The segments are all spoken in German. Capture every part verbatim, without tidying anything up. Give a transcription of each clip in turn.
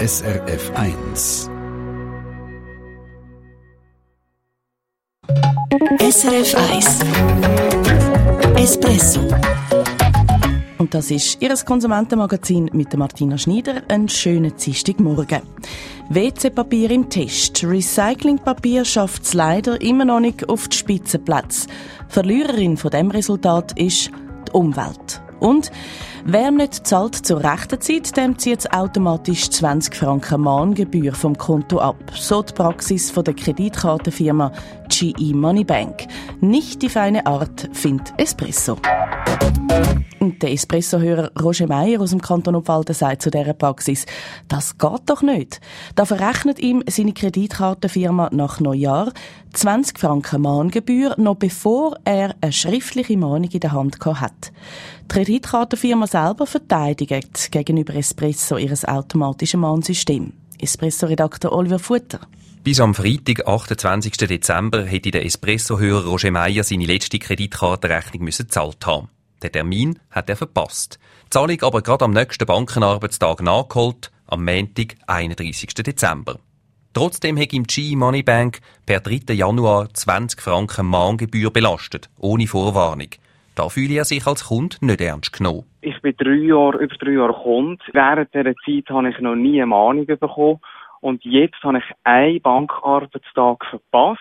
S R F eins. S R F eins Espresso. Und das ist Ihr Konsumentenmagazin mit der Martina Schneider. Einen schönen Dienstagmorgen. W C-Papier im Test. Recyclingpapier schafft es leider immer noch nicht auf die Spitzenplätze. Verliererin von dem Resultat ist die Umwelt. Und wer nicht zahlt zur rechten Zeit, dem zieht automatisch zwanzig Franken Mahngebühr vom Konto ab. So die Praxis von der Kreditkartenfirma G E Money Bank. Nicht die feine Art, findet Espresso. Und der Espresso-Hörer Roger Meier aus dem Kanton Obwalden sagt zu dieser Praxis, das geht doch nicht. Da verrechnet ihm seine Kreditkartenfirma nach Neujahr zwanzig Franken Mahngebühr, noch bevor er eine schriftliche Mahnung in der Hand hat. Die Kreditkartenfirma selber verteidigt gegenüber Espresso ihr automatisches Mahnsystem. Espresso-Redakteur Oliver Futter. Bis am Freitag, achtundzwanzigsten Dezember, hätte der Espresso-Hörer Roger Meier seine letzte Kreditkartenrechnung müssen gezahlt haben. Den Termin hat er verpasst. Die Zahlung aber gerade am nächsten Bankenarbeitstag nachgeholt, am Montag, einunddreissigsten Dezember. Trotzdem hat ihm G E Money Bank per dritten Januar zwanzig Franken Mahngebühr belastet, ohne Vorwarnung. Da fühle er sich als Kunde nicht ernst genommen. Ich bin drei Jahre, über drei Jahre Kunde. Während dieser Zeit habe ich noch nie eine Mahnung bekommen. Und jetzt habe ich einen Bankarbeitstag verpasst.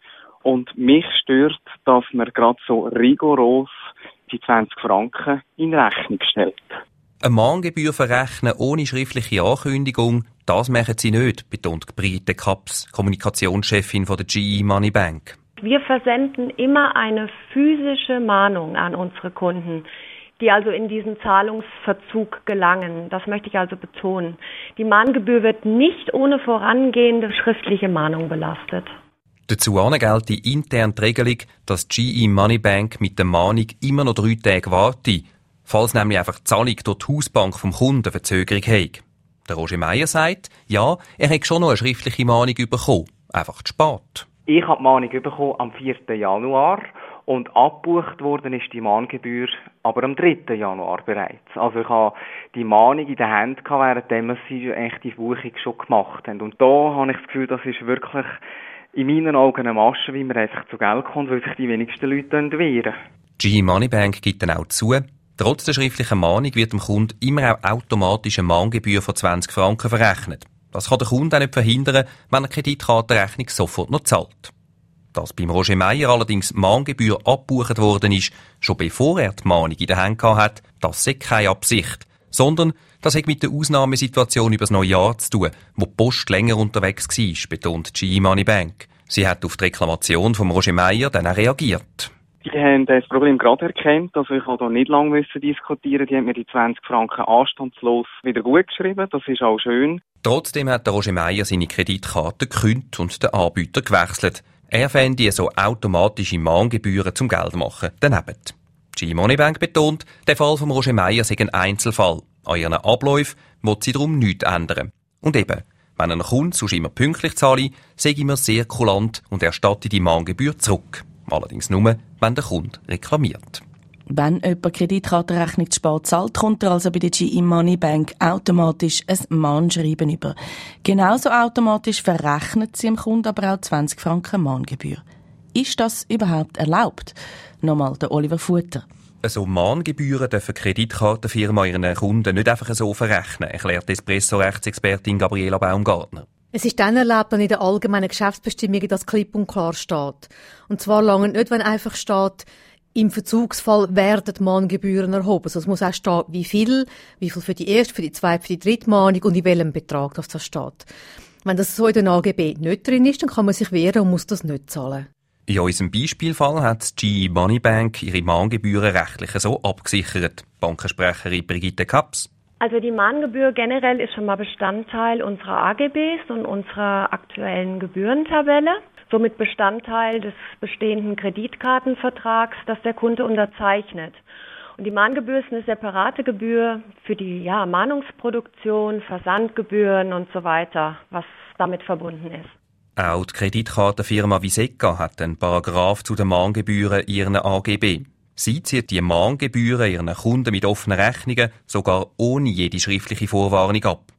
Und mich stört, dass man gerade so rigoros die zwanzig Franken in Rechnung stellt. Eine Mahngebühr verrechnen ohne schriftliche Ankündigung, das machen sie nicht, betont Brigitte Kaps, Kommunikationschefin von der G E Money Bank. Wir versenden immer eine physische Mahnung an unsere Kunden, die also in diesen Zahlungsverzug gelangen. Das möchte ich also betonen. Die Mahngebühr wird nicht ohne vorangehende schriftliche Mahnung belastet. Dazu gilt die interne Regelung, dass G E Money Bank mit der Mahnung immer noch drei Tage wartet, falls nämlich einfach die Zahlung durch die Hausbank vom Kunden Verzögerung hat. Der Roger Meier sagt, ja, er hat schon noch eine schriftliche Mahnung bekommen, einfach zu spät. Ich habe die Mahnung bekommen am vierten Januar und abgebucht worden ist die Mahngebühr aber am dritten Januar bereits. Also ich habe die Mahnung in der Hand gehabt, während sie echt die Buchung schon gemacht haben. Und da habe ich das Gefühl, das ist wirklich in meinen Augen eine Masche, wie man einfach zu Geld kommt, weil sich die wenigsten Leute wehren. G E Money Bank gibt dann auch zu, trotz der schriftlichen Mahnung wird dem Kunden immer auch automatisch eine Mahngebühr von zwanzig Franken verrechnet. Das kann der Kunde auch nicht verhindern, wenn eine Kreditkartenrechnung sofort noch zahlt. Dass beim Roger Meier allerdings Mahngebühr abgebucht worden ist, schon bevor er die Mahnung in der Hand hatte, das ist keine Absicht, sondern das hat mit der Ausnahmesituation über das Neujahr zu tun, wo die Post länger unterwegs war, betont G E Money Bank. Sie hat auf die Reklamation von Roger Meier dann auch reagiert. Die haben das Problem gerade erkannt, also ich habe da nicht lange diskutieren. Die haben mir die zwanzig Franken anstandslos wieder gut geschrieben, das ist auch schön. Trotzdem hat der Roger Meier seine Kreditkarte gekündigt und den Anbieter gewechselt. Er fände so automatische Mahngebühren zum Geldmachen daneben. G E Money Bank betont, der Fall von Roger Meier sei ein Einzelfall. An ihren Abläufen will sie darum nichts ändern. Und eben, wenn ein Kunde sonst immer pünktlich zahle, sei immer sehr kulant und erstatte die Mahngebühr zurück. Allerdings nur, wenn der Kunde reklamiert. Wenn jemand Kreditkartenrechnung zu spät zahlt, kommt er also bei der G E Money Bank automatisch ein Mahnschreiben über. Genauso automatisch verrechnet sie dem Kunden aber auch zwanzig Franken Mahngebühr. Ist das überhaupt erlaubt? Nochmal der Oliver Futter. So Mahngebühren dürfen Kreditkartenfirmen ihren Kunden nicht einfach so verrechnen, erklärt Espresso-Rechtsexpertin Gabriela Baumgartner. Es ist dann erlaubt, wenn in den allgemeinen Geschäftsbestimmungen das klipp und klar steht. Und zwar lange nicht, wenn einfach steht, im Verzugsfall werden die Mahngebühren erhoben. Also es muss auch stehen, wie viel, wie viel für die erste, für die zweite, für die dritte Mahnung und in welchem Betrag das, das steht. Wenn das so in den A G B nicht drin ist, dann kann man sich wehren und muss das nicht zahlen. In unserem Beispielfall hat die G E Money Bank ihre Mahngebühren rechtlich so abgesichert. Bankensprecherin Brigitte Kaps. Also die Mahngebühr generell ist schon mal Bestandteil unserer A G Bs und unserer aktuellen Gebührentabelle. Somit Bestandteil des bestehenden Kreditkartenvertrags, das der Kunde unterzeichnet. Und die Mahngebühr ist eine separate Gebühr für die ja, Mahnungsproduktion, Versandgebühren und so weiter, was damit verbunden ist. Auch die Kreditkartenfirma Viseka hat einen Paragraph zu den Mahngebühren in ihren A G B. Sie zieht die Mahngebühren ihren Kunden mit offenen Rechnungen sogar ohne jede schriftliche Vorwarnung ab.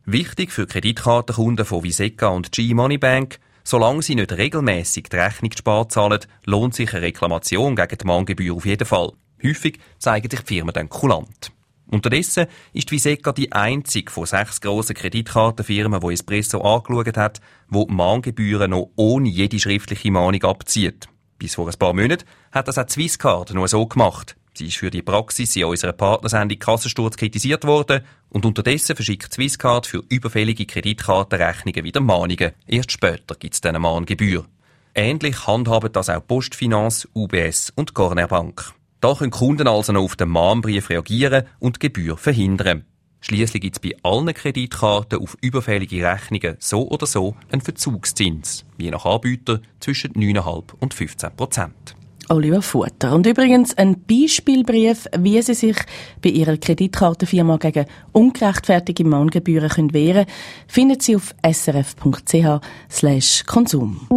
Wichtig für Kreditkartenkunden von Viseka und G-Moneybank: Solange sie nicht regelmässig die Rechnung spart zahlen, lohnt sich eine Reklamation gegen die Mahngebühr auf jeden Fall. Häufig zeigen sich die Firmen dann kulant. Unterdessen ist die Viseka die einzige von sechs grossen Kreditkartenfirmen, die Espresso angeschaut hat, die die Mahngebühren noch ohne jede schriftliche Mahnung abzieht. Bis vor ein paar Monaten hat das auch die Swisscard nur so gemacht. Sie ist für die Praxis in unserer Partnersendung Kassensturz kritisiert worden und unterdessen verschickt Swisscard für überfällige Kreditkartenrechnungen wieder Mahnungen. Erst später gibt es dann eine Mahngebühr. Ähnlich handhaben das auch Postfinance, U B S und Corner Bank. Da können Kunden also noch auf den Mahnbrief reagieren und die Gebühr verhindern. Schliesslich gibt es bei allen Kreditkarten auf überfällige Rechnungen so oder so einen Verzugszins, je nach Anbieter zwischen neun Komma fünf und fünfzehn Prozent. Oliver Futter. Und übrigens ein Beispielbrief, wie Sie sich bei Ihrer Kreditkartenfirma gegen ungerechtfertigte Mahngebühren können wehren können, finden Sie auf srf.ch slash Konsum.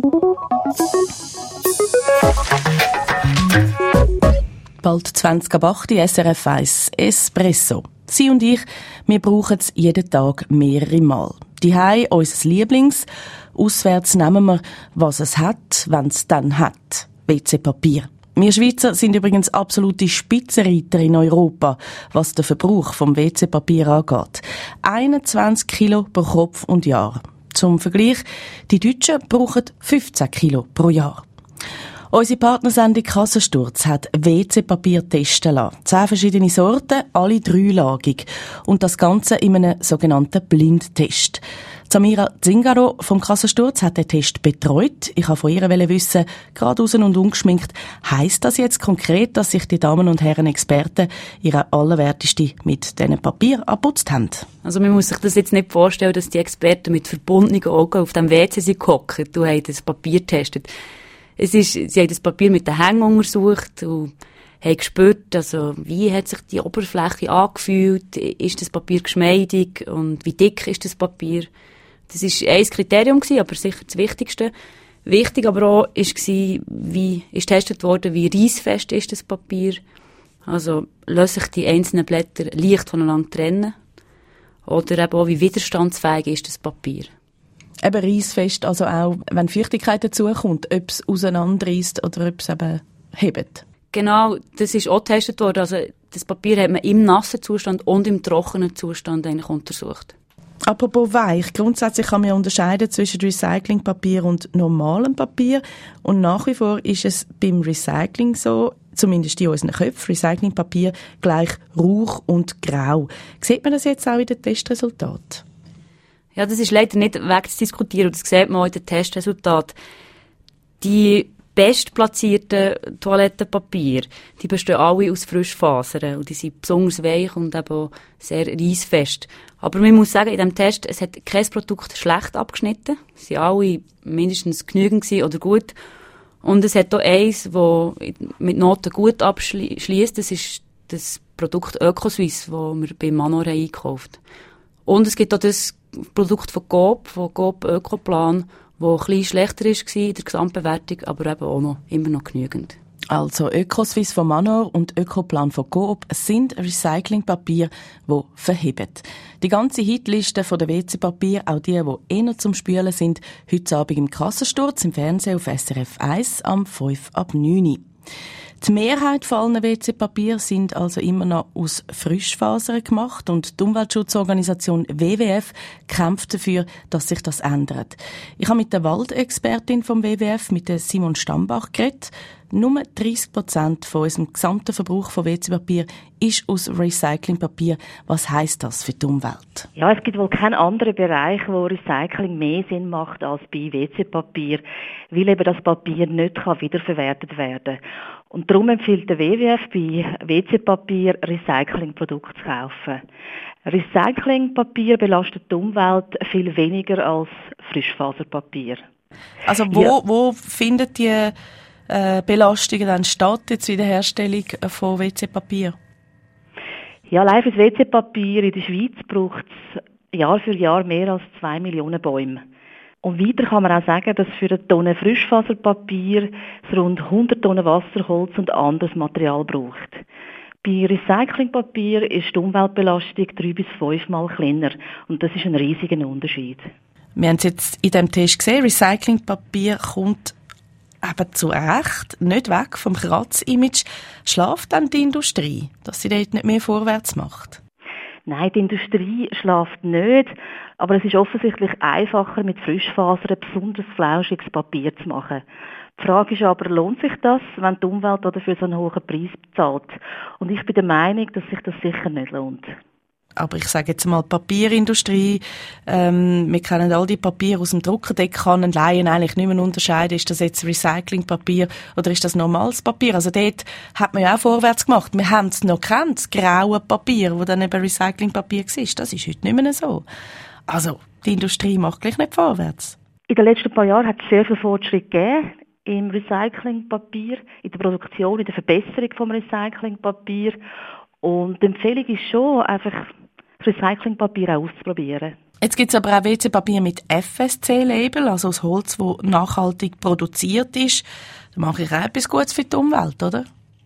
Bald zwanzig ab acht, S R F eins Espresso. Sie und ich, wir brauchen es jeden Tag mehrere Mal. Daheim unser Lieblings. Auswärts nehmen wir, was es hat, wenn es dann hat. W C-Papier. Wir Schweizer sind übrigens absolute Spitzenreiter in Europa, was den Verbrauch vom W C-Papier angeht. einundzwanzig Kilo pro Kopf und Jahr. Zum Vergleich, die Deutschen brauchen fünfzehn Kilo pro Jahr. Unsere Partnersendung Kassensturz hat W C-Papier testen lassen. Zehn verschiedene Sorten, alle dreilagig. Und das Ganze in einem sogenannten Blindtest. Samira Zingaro vom Kassensturz hat den Test betreut. Ich wollte von ihr wissen, gerade raus und ungeschminkt, heisst das jetzt konkret, dass sich die Damen und Herren Experten ihre Allerwerteste mit diesen Papier abputzt haben? Also man muss sich das jetzt nicht vorstellen, dass die Experten mit verbundenen Augen auf dem W C sind gehockt und haben das Papier getestet. Es ist, sie haben das Papier mit den Hängen untersucht und haben gespürt, also wie hat sich die Oberfläche angefühlt, ist das Papier geschmeidig und wie dick ist das Papier. Das war ein Kriterium, aber sicher das Wichtigste. Wichtig aber auch war, wie ist getestet worden, wie reissfest ist das Papier. Also lassen sich die einzelnen Blätter leicht voneinander trennen. Oder eben auch, wie widerstandsfähig ist das Papier. Eben reissfest, also auch, wenn Feuchtigkeit dazukommt, ob es auseinanderreisst oder ob es eben hebt. Genau, das ist auch getestet worden. Also das Papier hat man im nassen Zustand und im trockenen Zustand eigentlich untersucht. Apropos weich, grundsätzlich kann man unterscheiden zwischen Recyclingpapier und normalem Papier. Und nach wie vor ist es beim Recycling so, zumindest in unseren Köpfen, Recyclingpapier gleich rauch und grau. Sieht man das jetzt auch in den Testresultaten? Ja, das ist leider nicht wegzudiskutieren und das sieht man auch in den Testresultaten. Die bestplatzierten Toilettenpapier, die bestehen alle aus Frischfasern und die sind besonders weich und eben auch sehr reissfest. Aber man muss sagen, in diesem Test, es hat kein Produkt schlecht abgeschnitten. Sie waren alle mindestens genügend oder gut. Und es hat auch eins, das mit Noten gut abschliesst. Das ist das Produkt Ökoswiss, das wir bei Manor haben eingekauft. Und es gibt auch das Produkt von Coop, von Coop Ökoplan, das ein bisschen schlechter war in der Gesamtbewertung, aber eben auch noch, immer noch genügend. Also Ökoswiss von Manor und Ökoplan von Coop sind Recyclingpapier, die verheben. Die ganze Hitliste der W C-Papier, auch die, die eher zum Spülen sind, heute Abend im Kassensturz im Fernsehen auf S R F eins am fünf ab neun. Die Mehrheit von allen W C-Papier sind also immer noch aus Frischfasern gemacht und die Umweltschutzorganisation W W F kämpft dafür, dass sich das ändert. Ich habe mit der Waldexpertin vom W W F, mit der Simon Stambach, geredet. Nur dreißig Prozent von unserem gesamten Verbrauch von W C-Papier ist aus Recyclingpapier. Was heisst das für die Umwelt? Ja, es gibt wohl keinen anderen Bereich, wo Recycling mehr Sinn macht als bei W C-Papier, weil eben das Papier nicht kann wiederverwertet werden kann. Und darum empfiehlt der W W F bei W C-Papier Recyclingprodukte zu kaufen. Recyclingpapier belastet die Umwelt viel weniger als Frischfaserpapier. Also wo, ja. wo findet die äh, Belastungen dann statt, jetzt in der Herstellung von W C-Papier? Ja, allein für das W C-Papier in der Schweiz braucht es Jahr für Jahr mehr als zwei Millionen Bäume. Und weiter kann man auch sagen, dass für eine Tonne Frischfaserpapier es rund hundert Tonnen Wasserholz und anderes Material braucht. Bei Recyclingpapier ist die Umweltbelastung drei bis fünfmal kleiner. Und das ist ein riesiger Unterschied. Wir haben es jetzt in diesem Test gesehen, Recyclingpapier kommt eben zu Recht nicht weg vom Kratz-Image. Schläft dann die Industrie, dass sie dort nicht mehr vorwärts macht? Nein, die Industrie schläft nicht. Aber es ist offensichtlich einfacher, mit Frischfasern besonders flauschiges Papier zu machen. Die Frage ist aber, lohnt sich das, wenn die Umwelt dafür so einen hohen Preis bezahlt? Und ich bin der Meinung, dass sich das sicher nicht lohnt. Aber ich sage jetzt mal, Papierindustrie, ähm, wir kennen all die Papiere aus dem Druckerdeck, kann ein Laien eigentlich nicht mehr unterscheiden, ist das jetzt Recyclingpapier oder ist das normales Papier? Also dort hat man ja auch vorwärts gemacht. Wir haben es noch gekannt, das graue Papier, das dann eben Recyclingpapier war. Das ist heute nicht mehr so. Also, die Industrie macht gleich nicht vorwärts. In den letzten paar Jahren hat es sehr viel Fortschritt gegeben im Recyclingpapier, in der Produktion, in der Verbesserung vom Recyclingpapier. Und die Empfehlung ist schon, einfach Recyclingpapier auch auszuprobieren. Jetzt gibt es aber auch W C-Papier mit F S C-Label, also aus Holz, das nachhaltig produziert ist. Da mache ich auch etwas Gutes für die Umwelt, oder?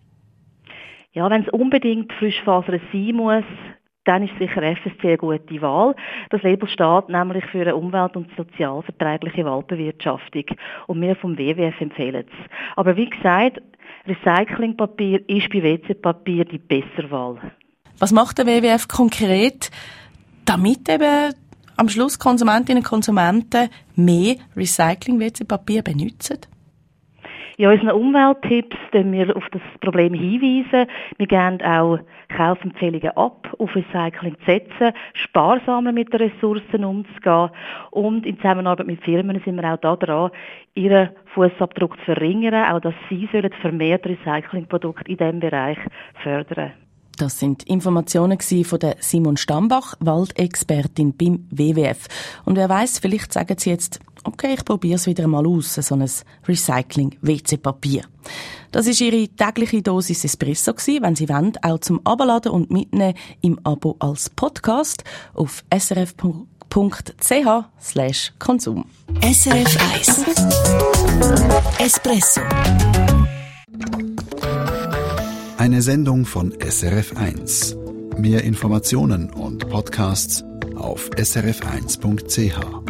Ja, wenn es unbedingt Frischfaser sein muss, dann ist sicher F S C eine gute Wahl. Das Label steht nämlich für eine umwelt- und sozialverträgliche Waldbewirtschaftung. Und wir vom W W F empfehlen es. Aber wie gesagt, Recyclingpapier ist bei W C-Papier die bessere Wahl. Was macht der W W F konkret, damit eben am Schluss Konsumentinnen und Konsumenten mehr Recycling-W C-Papier benutzen? Ja, in unseren Umwelttipps können wir auf das Problem hinweisen. Wir geben auch Kaufempfehlungen ab, auf Recycling zu setzen, sparsamer mit den Ressourcen umzugehen und in Zusammenarbeit mit Firmen sind wir auch da dran, ihren Fußabdruck zu verringern, auch dass sie sollen vermehrt Recyclingprodukte in diesem Bereich fördern. Das sind Informationen von der Simon Stambach, Waldexpertin beim W W F. Und wer weiss, vielleicht sagen Sie jetzt, okay, ich probiere es wieder mal aus, so ein Recycling-W C-Papier. Das war Ihre tägliche Dosis Espresso gewesen. Wenn Sie wollen, auch zum Abladen und mitnehmen im Abo als Podcast auf srf punkt c h slash Konsum. S R F eins Espresso. Eine Sendung von S R F eins. Mehr Informationen und Podcasts auf s r f eins punkt c h.